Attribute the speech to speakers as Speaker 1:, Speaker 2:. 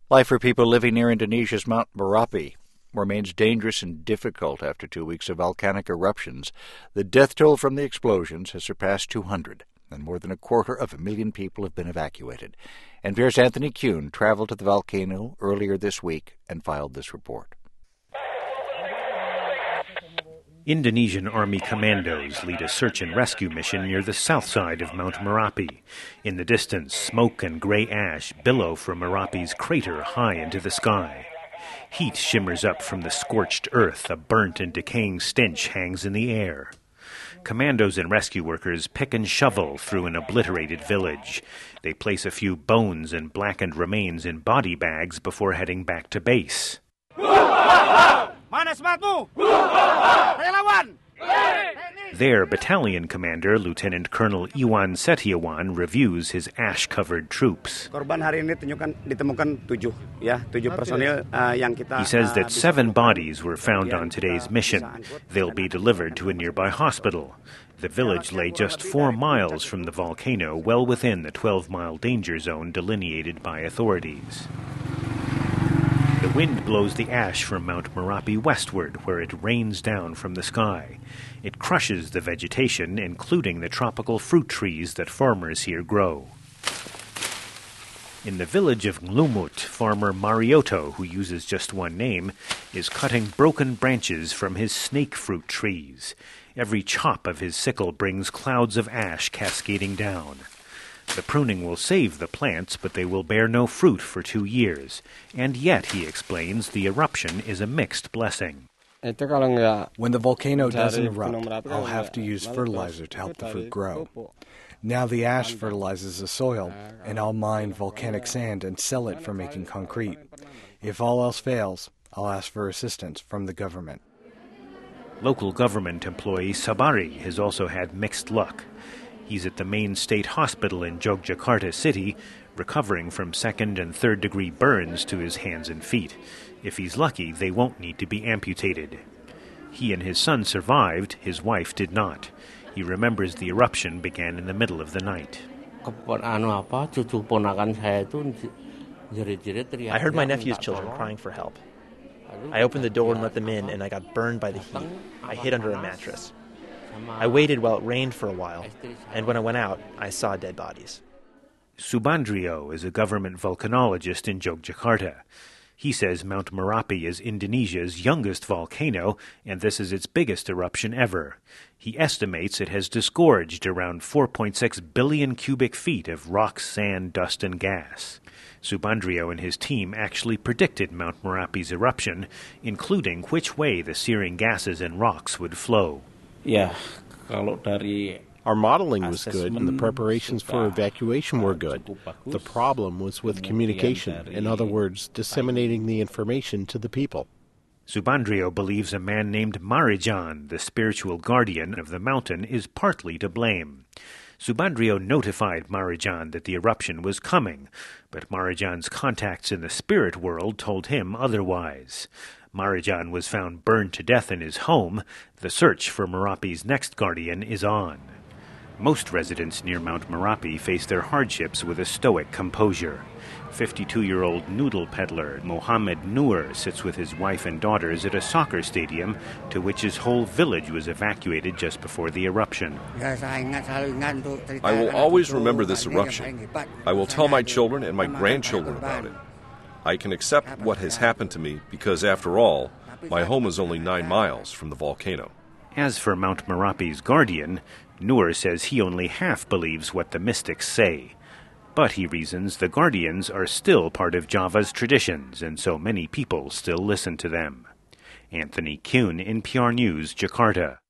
Speaker 1: Life for people living near Indonesia's Mount Merapi remains dangerous and difficult after 2 weeks of volcanic eruptions. The death toll from the explosions has surpassed 200, and more than 250,000 people have been evacuated. NPR's Anthony Kuhn traveled to the volcano earlier this week and filed this report.
Speaker 2: Indonesian Army commandos lead a search and rescue mission near the south side of Mount Merapi. In the distance, smoke and gray ash billow from Merapi's crater high into the sky. Heat shimmers up from the scorched earth. A burnt and decaying stench hangs in the air. Commandos and rescue workers pick and shovel through an obliterated village. They place a few bones and blackened remains in body bags before heading back to base. Their battalion commander, Lieutenant Colonel Iwan Setiawan, reviews his ash-covered troops. He says that 7 bodies were found on today's mission. They'll be delivered to a nearby hospital. The village lay just 4 miles from the volcano, well within the 12-mile danger zone delineated by authorities. The wind blows the ash from Mount Merapi westward, where it rains down from the sky. It crushes the vegetation, including the tropical fruit trees that farmers here grow. In the village of Nglumut, farmer Marioto, who uses just one name, is cutting broken branches from his snake fruit trees. Every chop of his sickle brings clouds of ash cascading down. The pruning will save the plants, but they will bear no fruit for 2 years. And yet, he explains, the eruption is a mixed blessing.
Speaker 3: When the volcano doesn't erupt, I'll have to use fertilizer to help the fruit grow. Now the ash fertilizes the soil, and I'll mine volcanic sand and sell it for making concrete. If all else fails, I'll ask for assistance from the government.
Speaker 2: Local government employee Sabari has also had mixed luck. He's at the main state hospital in Yogyakarta City, recovering from 2nd and 3rd degree burns to his hands and feet. If he's lucky, they won't need to be amputated. He and his son survived, his wife did not. He remembers the eruption began in the middle of the night.
Speaker 4: I heard my nephew's children crying for help. I opened the door and let them in, and I got burned by the heat. I hid under a mattress. I waited while it rained for a while, and when I went out, I saw dead bodies.
Speaker 2: Subandrio is a government volcanologist in Yogyakarta. He says Mount Merapi is Indonesia's youngest volcano, and this is its biggest eruption ever. He estimates it has disgorged around 4.6 billion cubic feet of rock, sand, dust, and gas. Subandrio and his team actually predicted Mount Merapi's eruption, including which way the searing gases and rocks would flow.
Speaker 5: Our modeling was good and the preparations for evacuation were good. The problem was with communication, in other words, disseminating the information to the people.
Speaker 2: Subandrio believes a man named Marijan, the spiritual guardian of the mountain, is partly to blame. Subandrio notified Marijan that the eruption was coming, but Marijan's contacts in the spirit world told him otherwise. Marijan was found burned to death in his home. The search for Merapi's next guardian is on. Most residents near Mount Merapi face their hardships with a stoic composure. 52-year-old noodle peddler Mohammed Noor sits with his wife and daughters at a soccer stadium to which his whole village was evacuated just before the eruption.
Speaker 6: I will always remember this eruption. I will tell my children and my grandchildren about it. I can accept what has happened to me because, after all, my home is only 9 miles from the volcano.
Speaker 2: As for Mount Merapi's guardian, Noor says he only half believes what the mystics say. But, he reasons, the guardians are still part of Java's traditions, and so many people still listen to them. Anthony Kuhn, NPR News, Jakarta.